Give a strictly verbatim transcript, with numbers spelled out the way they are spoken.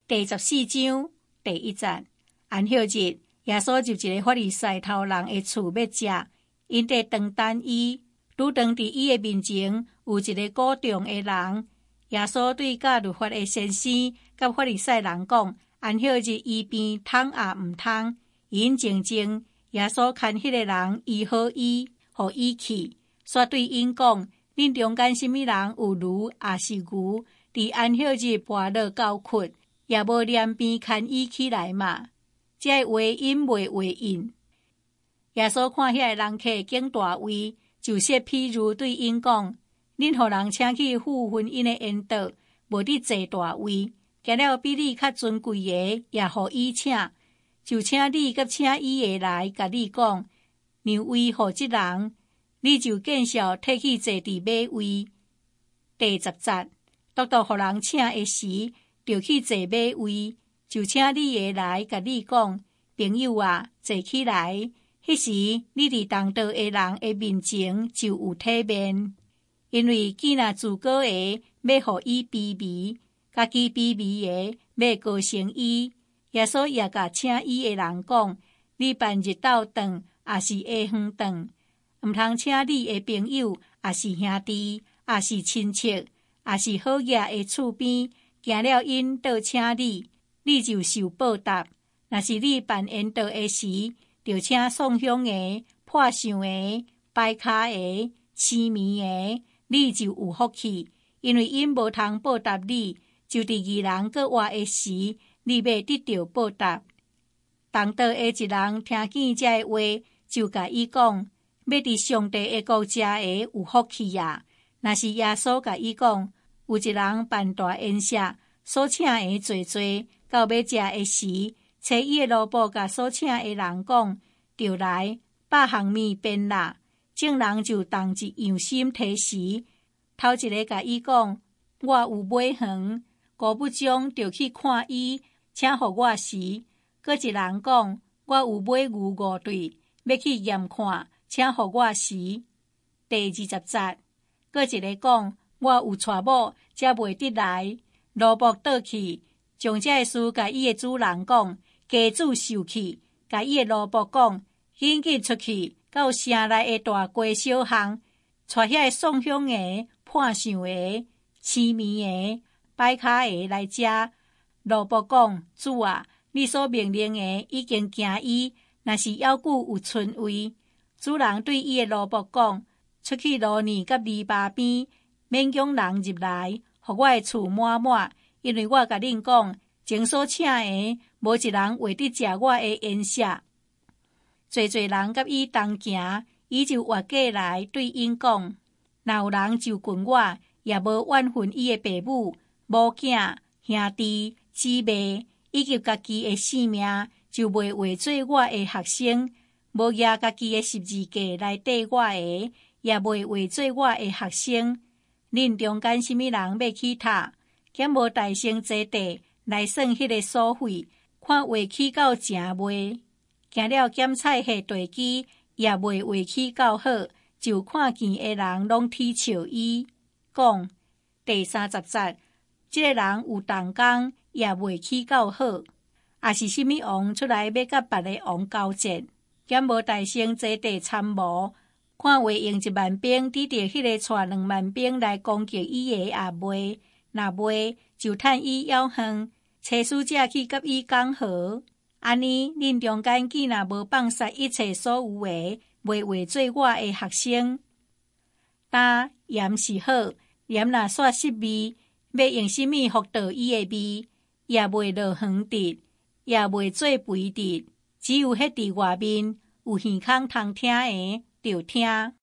第十四章第一节，安息日，耶稣入一个法利赛头人的厝要食，因在长等伊，拄当伫伊的面前有一个鼓重的人。耶稣对教律法的先生甲法利赛人讲，安息日医病通也毋通。因静静，耶稣看迄个人医好伊，互伊去，煞对因讲：恁中间什么人有驴也是牛，伫安息日跋落狗窟，也无连边牵伊起来嘛？这话因未回应。耶稣看遐个人客竟大位，就说譬如对因讲：恁互人请去赴婚姻的宴桌，无得坐大位，行了比你较尊贵的，也互伊请，就请你甲请伊的来，甲你讲，让位互即人，你就见笑摕去坐伫马位。第十节，独独互人请的时，就去坐马位，就请你的来，甲你讲，朋友啊，坐起来。迄时你伫同道的人的面前就有体面，因为见若自高的要互伊卑微，家己卑微的要高升伊。耶稣也甲请伊的人讲：你办日斗顿，也是下昏顿，毋通请你的朋友，也是兄弟，也是亲戚，也是好野的厝边，行了因倒请你，你就受报答。若是你办宴桌的时，就请送香的、破相的、摆骹的、痴迷的，你就有福气，因为因无通报答你，就伫义人搁活的时，你要得到报答。同道的一人听见这话，就甲伊讲：要伫上帝的国食的有福气啊！若是耶稣甲伊讲，有一人办大宴席，所请的侪侪，到要食的时，找伊的萝卜甲所请的人讲：就来，百项面变啦。众人就同一样心提时，头一个甲伊讲：我有买园，五不钟就去看伊，请互我时。搁一人讲：我有买牛五对，要去验看，请互我时。第二十节，搁一个讲：我有娶某，才袂得来。萝卜倒去，将这事甲伊的主人讲，家主受气，甲伊的萝卜讲：紧紧出去，到城内的大街小巷，带遐个送香的、破相的、痴迷的、摆骹的来食。萝卜讲：主啊，你所命令的已经行伊，若是还久有剩位。主人对伊的萝卜讲：出去路尼甲篱笆边，免将人入来，互我的厝满满，因为我甲恁讲，前所请的，无一人会得食我的宴席。侪侪人甲伊同行，伊就活过来对因讲：若有人就近我，也无怨恨伊的爸母、某囝、兄弟、姊妹，以及家己的性命，就袂为做我的学生；无举家己的十字架来缀我的，也袂为做我的学生。恁中间什么人要去读，减无大成坐地来算迄个所费，看画起到正袂？行了检菜下地基，也袂画起到好，就看见的人拢踢笑伊，讲第三十节，这个人有动工，也袂起到好，也是什么王出来要甲别个王交战，减无大成坐地参谋，看话用一万兵抵着迄个带两万兵来攻击伊的也袂，若袂就趁伊枵远，找使者去甲伊讲和。安尼，恁中间既若无放杀一切所有的，袂为做我的学生。担盐是好，盐若煞失味，要用什么福导伊的味，也袂落远直，也袂做肥直。只有迄伫外面有耳孔通听的，就听。